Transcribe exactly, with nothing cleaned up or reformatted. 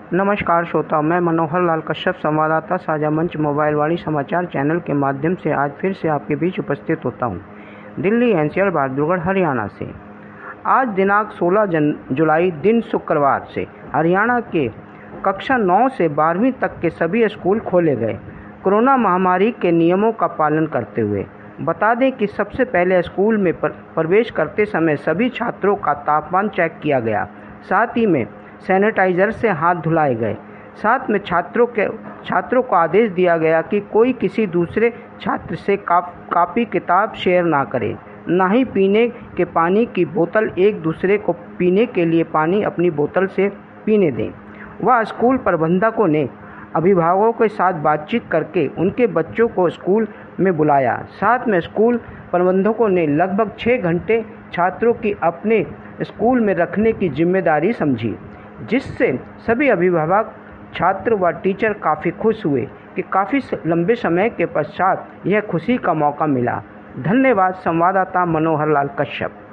नमस्कार श्रोता, मैं मनोहर लाल कश्यप, संवाददाता साझा मंच मोबाइल वाणी समाचार चैनल के माध्यम से आज फिर से आपके बीच उपस्थित होता हूं। दिल्ली एनसीआर बहादुरगढ़ हरियाणा से आज दिनांक सोलह जन जुलाई दिन शुक्रवार से हरियाणा के कक्षा नौ से बारहवीं तक के सभी स्कूल खोले गए, कोरोना महामारी के नियमों का पालन करते हुए। बता दें कि सबसे पहले स्कूल में प्रवेश करते समय सभी छात्रों का तापमान चेक किया गया, साथ ही में सैनिटाइजर से हाथ धुलाए गए। साथ में छात्रों के छात्रों को आदेश दिया गया कि कोई किसी दूसरे छात्र से काप, कापी किताब शेयर ना करे, ना ही पीने के पानी की बोतल एक दूसरे को पीने के लिए पानी अपनी बोतल से पीने दें। वह स्कूल प्रबंधकों ने अभिभावकों के साथ बातचीत करके उनके बच्चों को स्कूल में बुलाया। साथ में स्कूल प्रबंधकों ने लगभग छः घंटे छात्रों की अपने स्कूल में रखने की जिम्मेदारी समझी, जिससे सभी अभिभावक, छात्र व टीचर काफ़ी खुश हुए कि काफ़ी लंबे समय के पश्चात यह खुशी का मौका मिला। धन्यवाद। संवाददाता मनोहर लाल कश्यप।